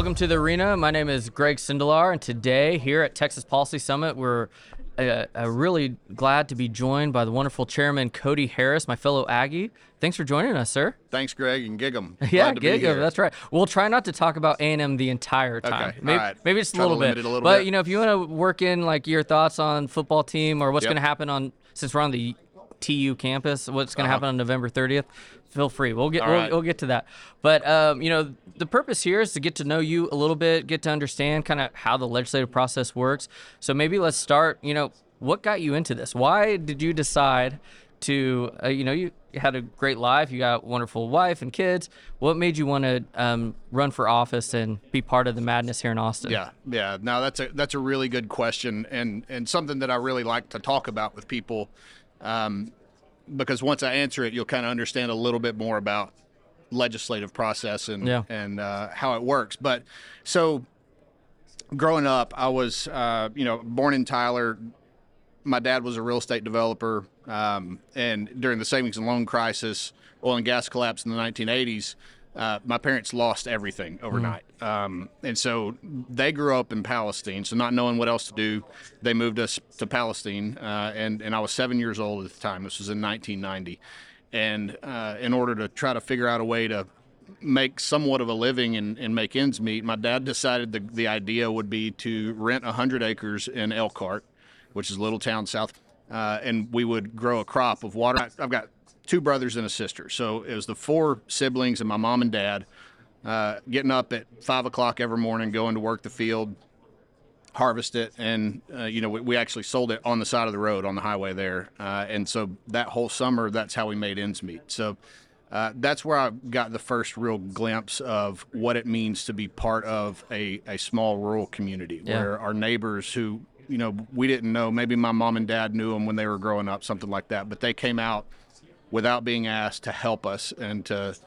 Welcome to the arena. My name is Greg Sindelar, and today here at Texas Policy Summit, we're really glad to be joined by the wonderful Chairman Cody Harris, my fellow Aggie. Thanks for joining us, sir. Thanks, Greg, and Gig'em. Yeah, Gig'em, that's right. We'll try not to talk about A&M the entire time. Okay, Maybe, all right. maybe just a Try to little limit bit. it a little But bit. you know, if you want to work in like your thoughts on football team or what's Yep. going to happen on, since we're on the TU campus, what's going to happen on November 30th, feel free. We'll get right. we'll get to that. But you know, the purpose here is to get to know you a little bit, get to understand kind of how the legislative process works. So maybe let's start. You know, what got you into this? Why did you decide to? You know, you had a great life. You got a wonderful wife and kids. What made you want to run for office and be part of the madness here in Austin? Yeah. No, that's a really good question, and something that I really like to talk about with people, because once I answer it, you'll kind of understand a little bit more about legislative process and how it works. But so growing up, I was born in Tyler. My dad was a real estate developer, and during the savings and loan crisis, oil and gas collapse in the 1980s, my parents lost everything overnight. And so they grew up in Palestine, so not knowing what else to do, they moved us to Palestine, and I was 7 years old at the time. This was in 1990. And in order to try to figure out a way to make somewhat of a living and make ends meet, my dad decided the idea would be to rent 100 acres in Elkhart, which is a little town south, and we would grow a crop of water. I've got two brothers and a sister, so it was the four siblings and my mom and dad getting up at 5 o'clock every morning, going to work the field, harvest it, and we actually sold it on the side of the road on the highway there, and so that whole summer, that's how we made ends meet. So that's where I got the first real glimpse of what it means to be part of a small rural community where our neighbors who we didn't know, maybe my mom and dad knew them when they were growing up, something like that, but they came out without being asked to help us and to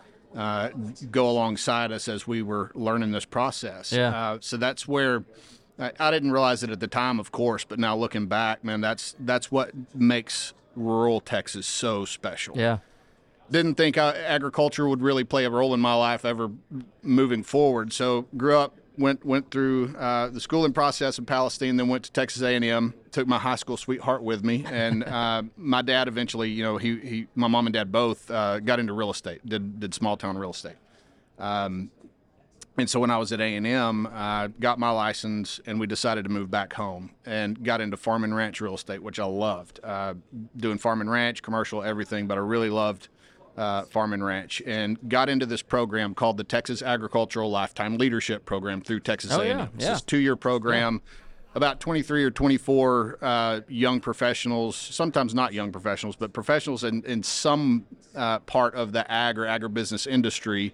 go alongside us as we were learning this process. So that's where I didn't realize it at the time, of course, but now looking back, man, that's what makes rural Texas so special. Didn't think agriculture would really play a role in my life ever moving forward. So grew up, went through the schooling process in Palestine, then went to Texas A&M, took my high school sweetheart with me, and my dad eventually, my mom and dad both got into real estate, did small town real estate. And so when I was at A&M, got my license, and we decided to move back home and got into farm and ranch real estate, which I loved. Doing farm and ranch, commercial, everything, but I really loved farm and ranch, and got into this program called the Texas Agricultural Lifetime Leadership Program through Texas A&M. It's this 2-year program, about 23 or 24 young professionals, sometimes not young professionals, but professionals in some part of the ag or agribusiness industry,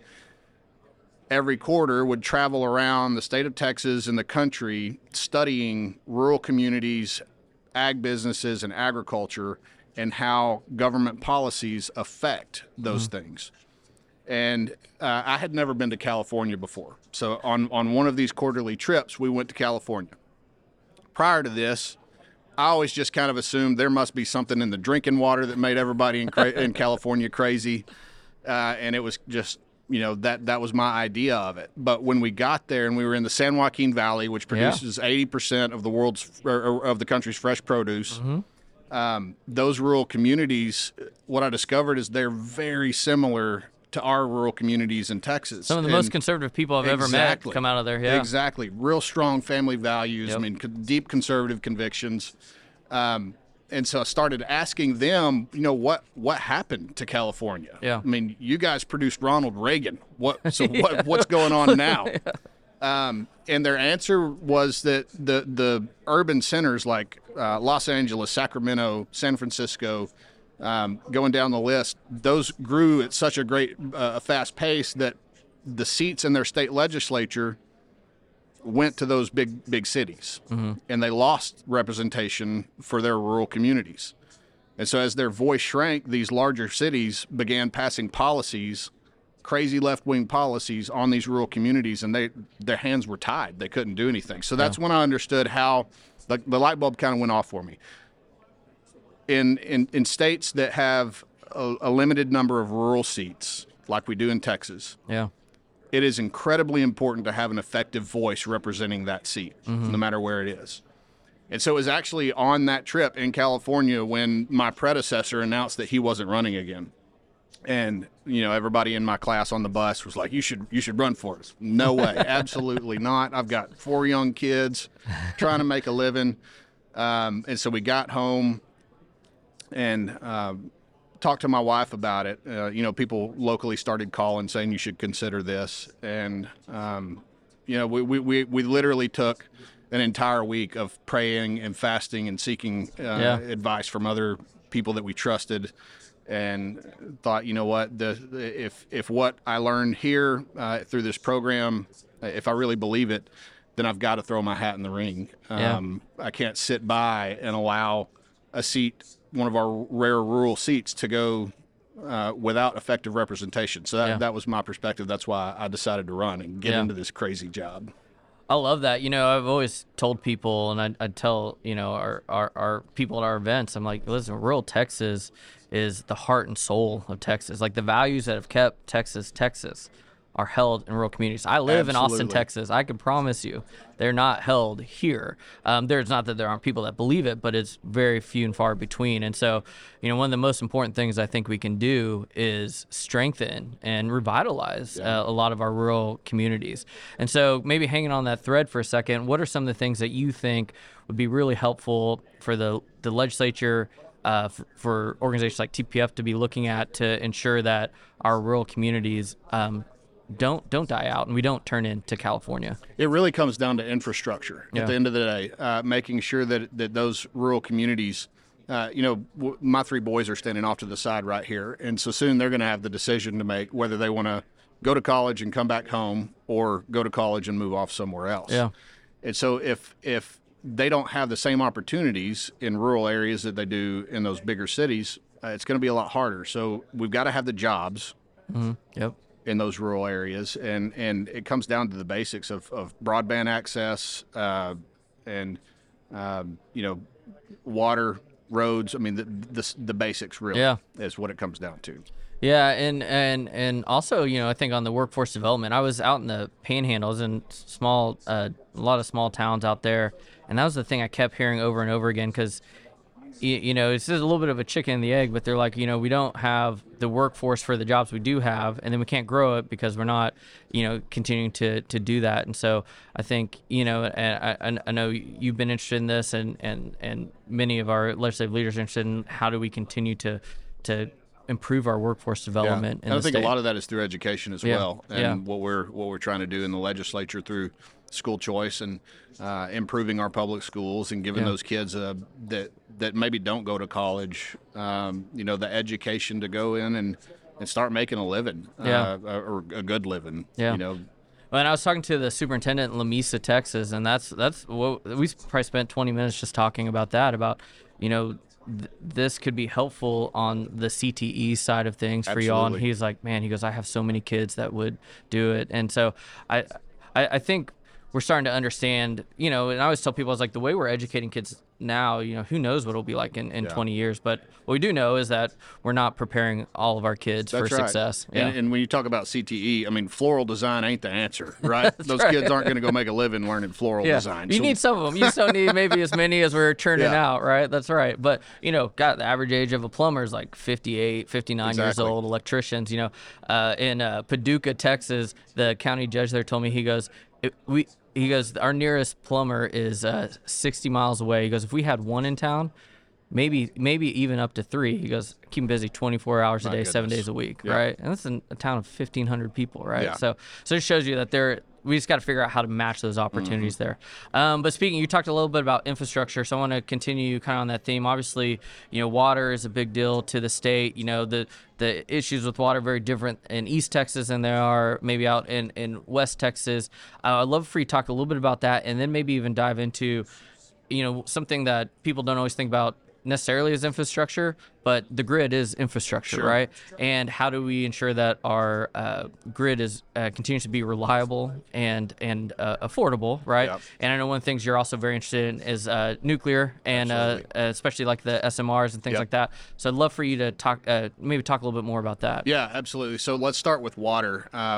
every quarter would travel around the state of Texas and the country studying rural communities, ag businesses, and agriculture, and how government policies affect those things. And I had never been to California before. So on one of these quarterly trips, we went to California. Prior to this, I always just kind of assumed there must be something in the drinking water that made everybody in California crazy. And it was just, that was my idea of it. But when we got there and we were in the San Joaquin Valley, which produces 80% of the country's fresh produce, those rural communities, what I discovered is they're very similar to our rural communities in Texas. Some of the most conservative people I've ever met come out of there. Exactly. Real strong family values. I mean, deep conservative convictions. And so I started asking them, what happened to California? I mean, you guys produced Ronald Reagan. What's going on now? And their answer was that the urban centers like Los Angeles, Sacramento, San Francisco, going down the list, those grew at such a great fast pace that the seats in their state legislature went to those big cities, and they lost representation for their rural communities. And so as their voice shrank, these larger cities began passing policies, crazy left-wing policies on these rural communities, and their hands were tied. They couldn't do anything. So that's when I understood how the light bulb kind of went off for me. In states that have a limited number of rural seats, like we do in Texas, it is incredibly important to have an effective voice representing that seat, no matter where it is. And so it was actually on that trip in California when my predecessor announced that he wasn't running again. And, everybody in my class on the bus was like, you should run for us. No way. Absolutely not. I've got 4 young kids trying to make a living. And so we got home and talked to my wife about it. People locally started calling saying you should consider this. And, we literally took an entire week of praying and fasting and seeking advice from other people that we trusted. And thought, what, if what I learned here through this program, if I really believe it, then I've got to throw my hat in the ring. I can't sit by and allow a seat, one of our rare rural seats, to go without effective representation. So that was my perspective. That's why I decided to run and get into this crazy job. I love that. I've always told people, and I tell, our people at our events, I'm like, listen, rural Texas is the heart and soul of Texas. Like, the values that have kept Texas are held in rural communities. I live in Austin, Texas. I can promise you they're not held here. There's not that there aren't people that believe it, but it's very few and far between. And so, one of the most important things I think we can do is strengthen and revitalize a lot of our rural communities. And so maybe hanging on that thread for a second, what are some of the things that you think would be really helpful for the legislature, for organizations like TPF to be looking at to ensure that our rural communities don't die out and we don't turn into California? It really comes down to infrastructure at the end of the day, making sure that those rural communities, my 3 boys are standing off to the side right here. And so soon they're going to have the decision to make whether they want to go to college and come back home or go to college and move off somewhere else. Yeah. And so if they don't have the same opportunities in rural areas that they do in those bigger cities, it's going to be a lot harder. So we've got to have the jobs in those rural areas. And it comes down to the basics of broadband access and, water, roads. I mean, the basics really is what it comes down to. Yeah, and also, I think on the workforce development, I was out in the Panhandle, I was in a lot of small towns out there, and that was the thing I kept hearing over and over again, because, it's just a little bit of a chicken and the egg, but they're like, we don't have the workforce for the jobs we do have, and then we can't grow it because we're not, continuing to do that. And so I think, and I know you've been interested in this, and many of our legislative leaders are interested in how do we continue to improve our workforce development. And I think a lot of that is through education as well, and what we're trying to do in the legislature through school choice and improving our public schools and giving those kids that maybe don't go to college, the education to go in and start making a living, or a good living. Well, and I was talking to the superintendent in Lamesa, Texas, and that's what we probably spent 20 minutes just talking about that, about, this could be helpful on the CTE side of things for y'all. And he's like, man, he goes, I have so many kids that would do it. And so I think we're starting to understand, and I always tell people, I was like, the way we're educating kids now, who knows what it'll be like in 20 years. But what we do know is that we're not preparing all of our kids for success. Yeah. And when you talk about CTE, I mean, floral design ain't the answer, right? Those kids aren't going to go make a living learning floral design. You need some of them. You still need maybe as many as we're churning out, right? That's right. But, the average age of a plumber is like 58, 59 years old. Electricians, in Paducah, Texas, the county judge there told me, he goes, our nearest plumber is 60 miles away. He goes, if we had one in town, maybe even up to 3. He goes, keep them busy 24 hours a day, 7 days a week, right? And that's in a town of 1,500 people, right? Yeah. So it shows you that we just got to figure out how to match those opportunities there. But speaking, you talked a little bit about infrastructure, so I want to continue kind of on that theme. Obviously, water is a big deal to the state. The issues with water are very different in East Texas than they are maybe out in West Texas. I'd love for you to talk a little bit about that, and then maybe even dive into, something that people don't always think about necessarily as infrastructure, but the grid is infrastructure, right? And how do we ensure that our grid is continues to be reliable and affordable, right? Yep. And I know one of the things you're also very interested in is nuclear, and especially like the SMRs and things like that. So I'd love for you to maybe talk a little bit more about that. Yeah, absolutely. So let's start with water.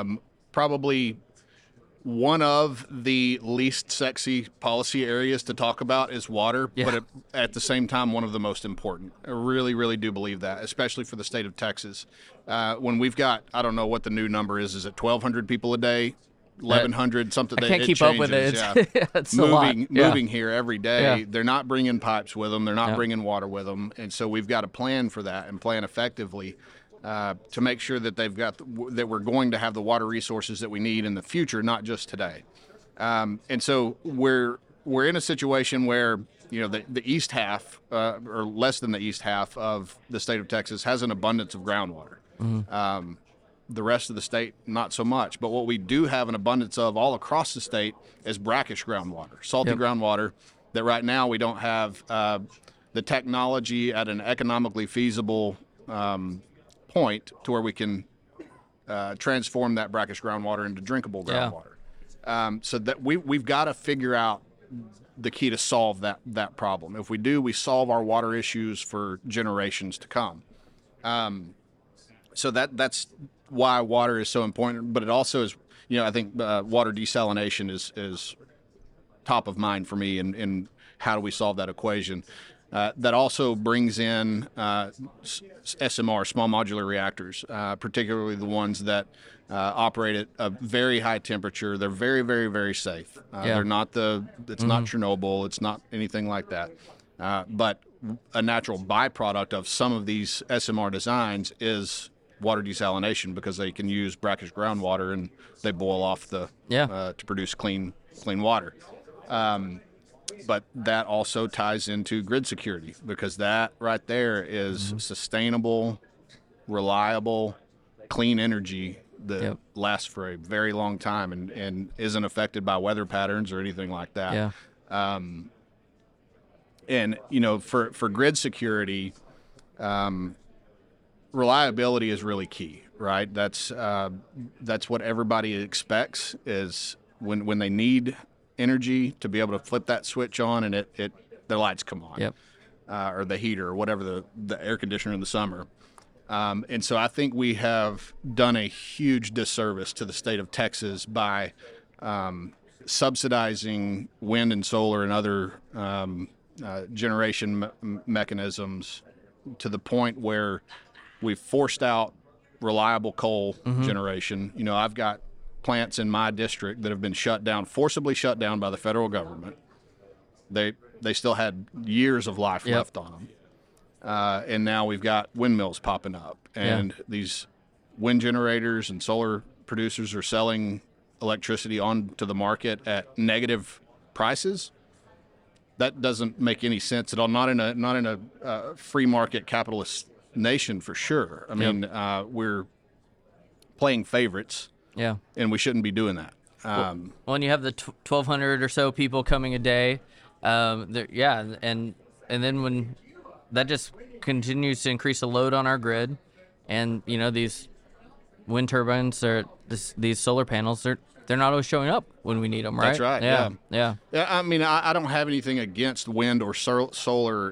probably one of the least sexy policy areas to talk about is water, Yeah. but at the same time, one of the most important. I really, really do believe that, especially for the state of Texas. When we've got, I don't know what the new number is it 1,200 people a day? 1,100, something. I can't keep up with it. Changes, yeah. It's a lot. Moving here every day. Yeah. They're not bringing pipes with them. They're not Yeah. bringing water with them, and so we've got to plan for that and plan effectively to make sure that they've got that we're going to have the water resources that we need in the future, not just today. And so we're in a situation where the east half or less than the east half of the state of Texas has an abundance of groundwater. The rest of the state, not so much. But what we do have an abundance of all across the state is brackish groundwater, salty Yep. groundwater that right now we don't have the technology at an economically feasible point to where we can transform that brackish groundwater into drinkable Yeah. groundwater. So that we've got to figure out the key to solve that problem. If we do, we solve our water issues for generations to come. So that's why water is so important, but it also is, I think water desalination is top of mind for me in how do we solve that equation. That also brings in SMR, small modular reactors, particularly the ones that operate at a very high temperature. They're very, very, very safe. They're not it's not Chernobyl, it's not anything like that. But a natural byproduct of some of these SMR designs is water desalination, because they can use brackish groundwater and they boil off to produce clean water. But that also ties into grid security, because that right there is sustainable, reliable, clean energy that lasts for a very long time and isn't affected by weather patterns or anything like that. Yeah. And for grid security, reliability is really key, right? That's what everybody expects, is when they need energy to be able to flip that switch on and their lights come on. Yep. Or the heater or whatever, the air conditioner in the summer. And so I think we have done a huge disservice to the state of Texas by subsidizing wind and solar and other generation mechanisms to the point where we've forced out reliable coal generation. I've got plants in my district that have been forcibly shut down by the federal government. They still had years of life left on them. And now we've got windmills popping up, and these wind generators and solar producers are selling electricity onto the market at negative prices. That doesn't make any sense at all. Not in a free market capitalist nation, for sure. I mean, we're playing favorites. Yeah. And we shouldn't be doing that. Well, and you have the 1,200 or so people coming a day. And then when that just continues to increase the load on our grid, and these wind turbines or these solar panels, they're not always showing up when we need them, right? That's right. Yeah. I mean, I don't have anything against wind or solar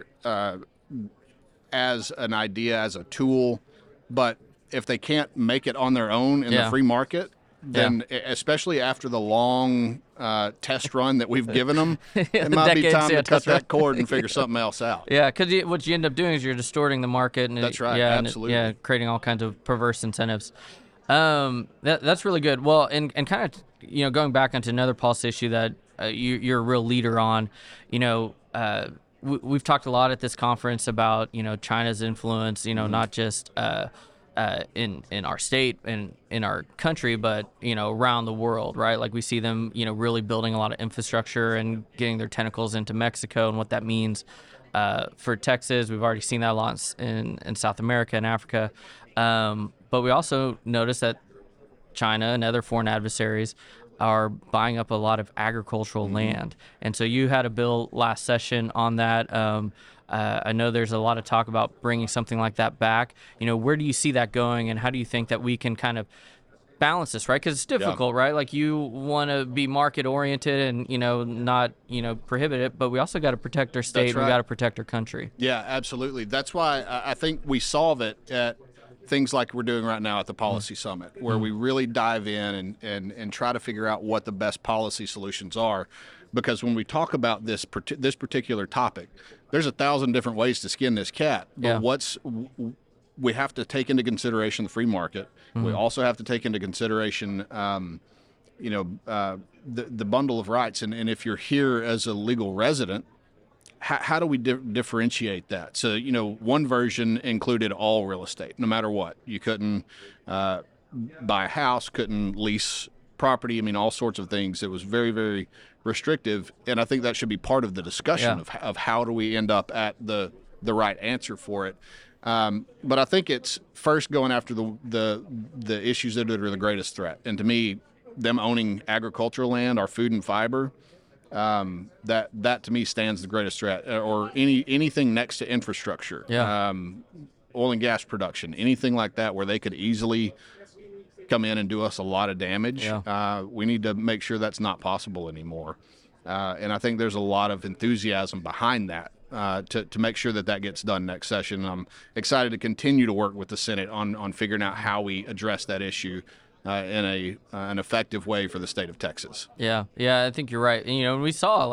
as an idea, as a tool, but if they can't make it on their own in the free market, then especially after the long test run that we've given them, it might be time to cut that cord and figure something else out. Yeah, because what you end up doing is you're distorting the market. And that's right, yeah, absolutely. Creating all kinds of perverse incentives. That's really good. Well, and kind of, going back onto another policy issue that you're a real leader on, we've talked a lot at this conference about, China's influence, not just in our state and in our country, but around the world, right? Like we see them, really building a lot of infrastructure and getting their tentacles into Mexico, and what that means for Texas. We've already seen that a lot in South America and Africa, but we also notice that China and other foreign adversaries are buying up a lot of agricultural land, and so you had a bill last session on that. I know there's a lot of talk about bringing something like that back. Where do you see that going, and how do you think that we can kind of balance this, right? Because it's difficult, right? Like you want to be market oriented and, not, prohibit it, but we also got to protect our state. That's right. We got to protect our country. Yeah, absolutely. That's why I think we solve it at things like we're doing right now at the Policy Summit, where we really dive in and try to figure out what the best policy solutions are. Because when we talk about this particular topic, there's 1,000 different ways to skin this cat. But we have to take into consideration the free market. We also have to take into consideration, the bundle of rights. And if you're here as a legal resident, how do we differentiate that? So, one version included all real estate, no matter what. You couldn't buy a house, couldn't lease property. I mean, all sorts of things. It was very, very restrictive. And I think that should be part of the discussion of how do we end up at the right answer for it. But I think it's first going after the issues that are the greatest threat. And to me, them owning agricultural land, our food and fiber, that to me stands the greatest threat. Or anything next to infrastructure, oil and gas production, anything like that where they could easily come in and do us a lot of damage. We need to make sure that's not possible anymore. And I think there's a lot of enthusiasm behind that. To make sure that gets done next session. I'm excited to continue to work with the Senate on figuring out how we address that issue in an effective way for the state of Texas. Yeah, I think you're right. And, we saw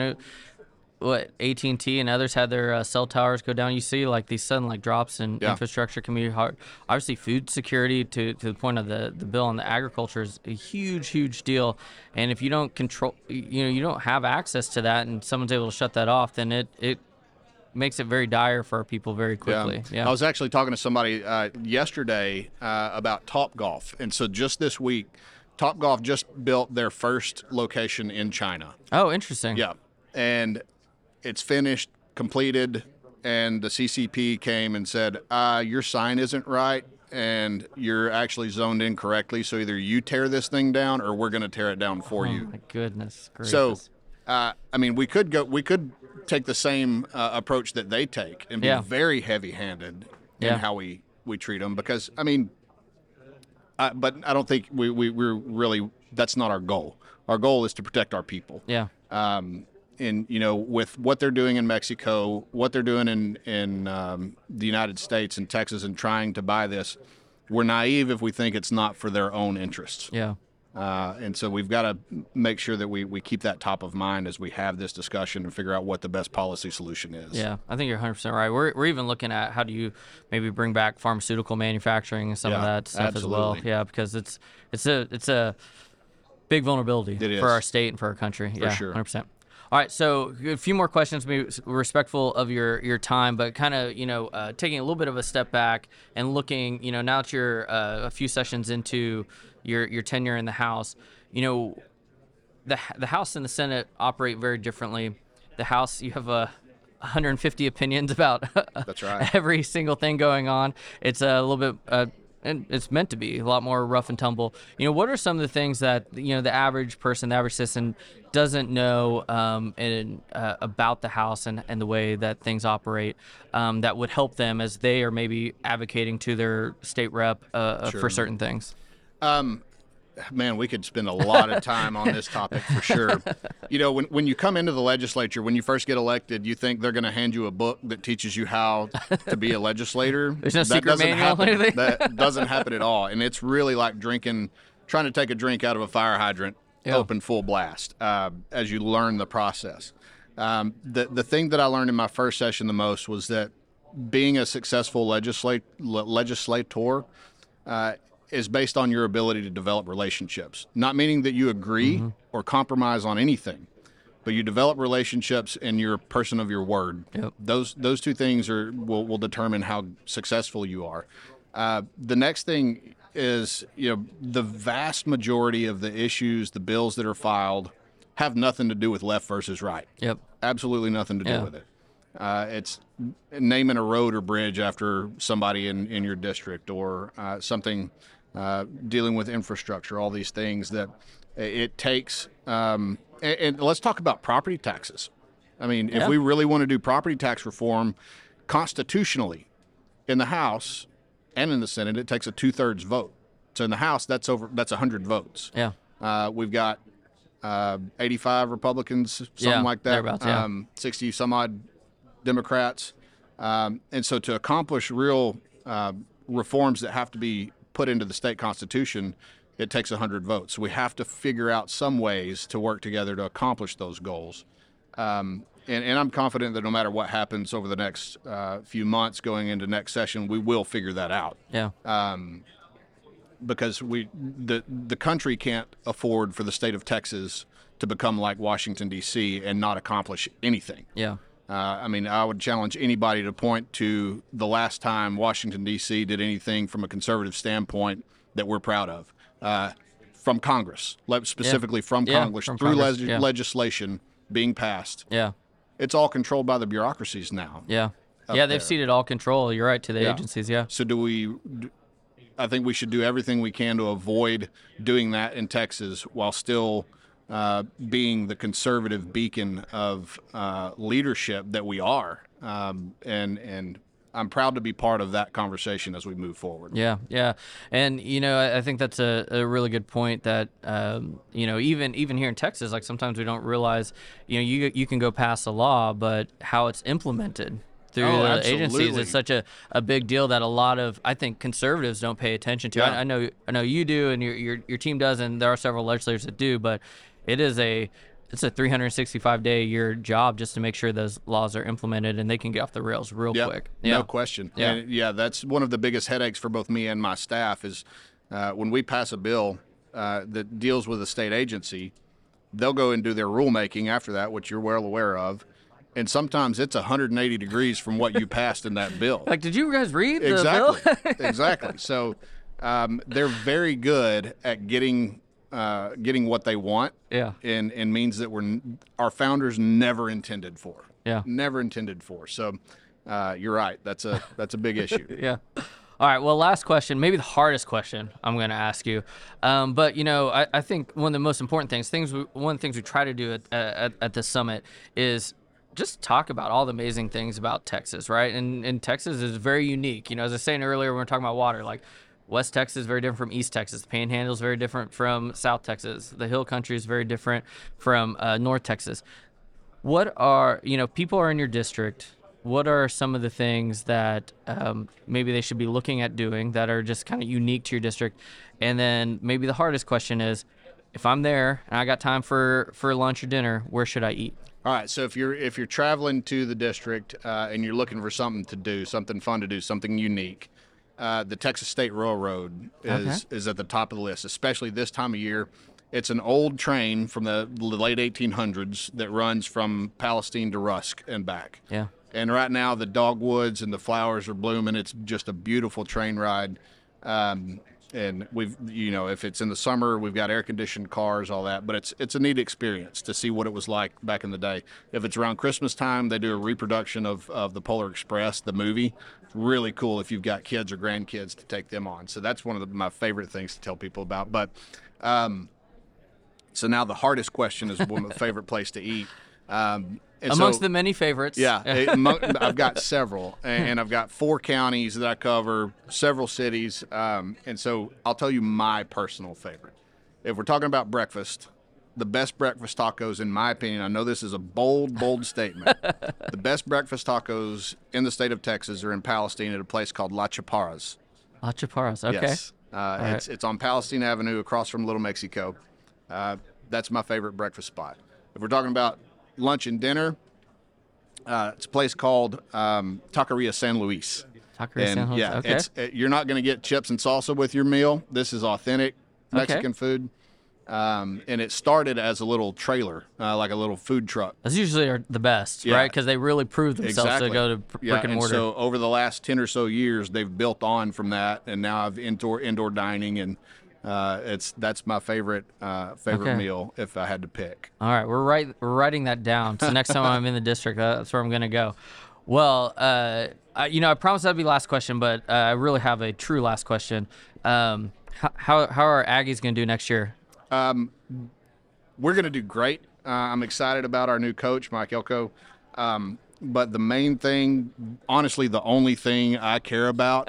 what AT&T and others had their cell towers go down. You see these sudden drops in infrastructure can be hard. Obviously, food security to the point of the bill on the agriculture is a huge deal. And if you don't control, you don't have access to that, and someone's able to shut that off, then it makes it very dire for our people very quickly. Yeah. I was actually talking to somebody yesterday about Topgolf, and so just this week, Topgolf just built their first location in China. Oh, interesting. Yeah, and it's finished, completed, and the CCP came and said, your sign isn't right, and you're actually zoned in correctly, so either you tear this thing down or we're going to tear it down for you. Oh, my goodness gracious. So, we could take the same approach that they take and be very heavy-handed in how we treat them, because, but I don't think we're really, that's not our goal. Our goal is to protect our people. Yeah. And with what they're doing in Mexico, what they're doing in the United States and Texas, and trying to buy this, we're naive if we think it's not for their own interests. Yeah. And so we've got to make sure that we keep that top of mind as we have this discussion and figure out what the best policy solution is. Yeah, I think you're 100% right. We're even looking at how do you maybe bring back pharmaceutical manufacturing and some of that stuff as well. Yeah, because it's a big vulnerability for our state and for our country. For sure. 100%. All right, so a few more questions, maybe respectful of your time, but kind of, taking a little bit of a step back and looking, now that you're a few sessions into your tenure in the House, the House and the Senate operate very differently. The House, you have 150 opinions about That's right. every single thing going on. It's a little bit... and it's meant to be a lot more rough and tumble. What are some of the things that the average person, the average citizen, doesn't know about the House and the way that things operate that would help them as they are maybe advocating to their state rep for certain things? Man, we could spend a lot of time on this topic for sure. When you come into the legislature, when you first get elected, you think they're going to hand you a book that teaches you how to be a legislator. There's no secret manual or anything? That doesn't happen at all. And it's really like trying to take a drink out of a fire hydrant, open full blast, as you learn the process. The thing that I learned in my first session the most was that being a successful legislator is based on your ability to develop relationships. Not meaning that you agree or compromise on anything, but you develop relationships and you're a person of your word. Yep. Those two things will determine how successful you are. The next thing is, the vast majority of the issues, the bills that are filed, have nothing to do with left versus right. Yep. Absolutely nothing to do with it. It's naming a road or bridge after somebody in your district, or something dealing with infrastructure, all these things that it takes. And let's talk about property taxes. If we really want to do property tax reform constitutionally in the House and in the Senate, it takes a 2/3 vote. So in the House, that's 100 votes. Yeah. We've got 85 Republicans, something like that. Thereabouts, 60 some odd Democrats. And so to accomplish real reforms that have to be put into the state constitution, it takes 100 votes. So we have to figure out some ways to work together to accomplish those goals. And I'm confident that no matter what happens over the next few months going into next session, we will figure that out. Yeah. Because the country can't afford for the state of Texas to become like Washington, D.C. and not accomplish anything. Yeah. I mean, I would challenge anybody to point to the last time Washington, D.C. did anything from a conservative standpoint that we're proud of. From Congress, specifically from Congress, from through Congress, yeah. legislation being passed. Yeah. It's all controlled by the bureaucracies now. Yeah. Yeah, they've there. ceded all control, you're right, to the Yeah. agencies, yeah. So I think we should do everything we can to avoid doing that in Texas while still being the conservative beacon of leadership that we are. And I'm proud to be part of that conversation as we move forward. Yeah, yeah, and I think that's a really good point. That even here in Texas, like sometimes we don't realize, you can go pass a law, but how it's implemented through the agencies is such a big deal that a lot of, I think, conservatives don't pay attention to. Yeah. I know you do, and your team does, and there are several legislators that do, but it's a 365-day a year job just to make sure those laws are implemented and they can get off the rails real quick. Yeah. No question. Yeah. And that's one of the biggest headaches for both me and my staff is when we pass a bill that deals with a state agency, they'll go and do their rulemaking after that, which you're well aware of. And sometimes it's 180 degrees from what you passed in that bill. Like, did you guys read the Exactly. bill? Exactly. So they're very good at getting what they want. Yeah. And means that our founders never intended for. Yeah. Never intended for. So you're right. That's a big issue. Yeah. All right. Well, last question, maybe the hardest question I'm going to ask you. But I think one of the most important one of the things we try to do at the summit is just talk about all the amazing things about Texas, right? And Texas is very unique. As I was saying earlier, when we were talking about water, like West Texas is very different from East Texas. The Panhandle is very different from South Texas. The Hill Country is very different from North Texas. What are, people are in your district. What are some of the things that maybe they should be looking at doing that are just kind of unique to your district? And then maybe the hardest question is, if I'm there and I got time for lunch or dinner, where should I eat? All right. So if you're traveling to the district and you're looking for something to do, something fun to do, something unique, the Texas State Railroad is at the top of the list, especially this time of year. It's an old train from the late 1800s that runs from Palestine to Rusk and back. Yeah. And right now the dogwoods and the flowers are blooming. It's just a beautiful train ride. And we've, if it's in the summer, we've got air-conditioned cars, all that. But it's a neat experience to see what it was like back in the day. If it's around Christmas time, they do a reproduction of the Polar Express, the movie. It's really cool if you've got kids or grandkids to take them on. So that's one of my favorite things to tell people about. But so now the hardest question is my favorite place to eat. Amongst the many favorites. Yeah, I've got several, and I've got 4 counties that I cover, several cities, and so I'll tell you my personal favorite. If we're talking about breakfast, the best breakfast tacos, in my opinion, I know this is a bold statement, the best breakfast tacos in the state of Texas are in Palestine at a place called La Chaparras. La Chaparras, okay. Yes, it's on Palestine Avenue across from Little Mexico. That's my favorite breakfast spot. If we're talking about lunch and dinner, it's a place called Taqueria San Luis. Taqueria San Luis, yeah, okay. You're not going to get chips and salsa with your meal. This is authentic Mexican food. And it started as a little trailer, like a little food truck. Those usually are the best, right? Because they really prove themselves to go to brick and mortar. So over the last 10 or so years, they've built on from that, and now I've indoor dining, and that's my favorite meal if I had to pick. All right, we're writing that down. So next time I'm in the district, that's where I'm going to go. Well, I promised that'd be last question, but I really have a true last question. How are Aggies going to do next year? We're going to do great. I'm excited about our new coach, Mike Elko. But the main thing, honestly, the only thing I care about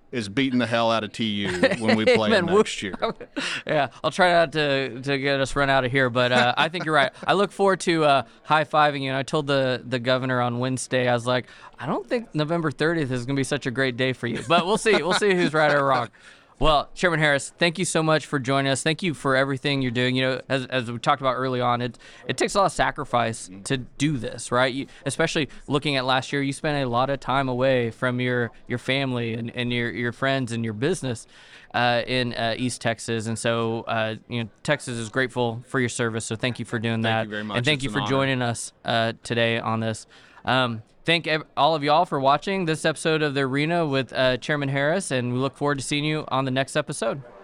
is beating the hell out of TU when we play them Amen. next year. Yeah, I'll try not to get us run out of here, but I think you're right. I look forward to high-fiving you. And I told the governor on Wednesday, I was like, I don't think November 30th is going to be such a great day for you, but we'll see. We'll see who's right or wrong. Well, Chairman Harris, thank you so much for joining us. Thank you for everything you're doing. You know, as we talked about early on, it takes a lot of sacrifice to do this, right? Especially looking at last year, you spent a lot of time away from your family and your friends and your business in East Texas. And so, Texas is grateful for your service. So thank you for doing that. Thank you very much. And thank It's you an for honor. joining us today on this. Thank all of y'all for watching this episode of The Arena with Chairman Harris, and we look forward to seeing you on the next episode.